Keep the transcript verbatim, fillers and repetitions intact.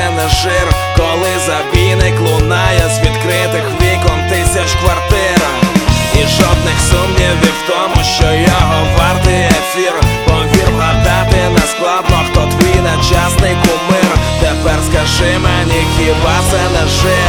не жир, коли забійник лунає з відкритих вікон тисяч квартир. І жодних сумнівів в тому, що його вартий ефір. Повір, вгадати не складно, хто твій нечасний кумир. Тепер скажи мені, хіба це не жир?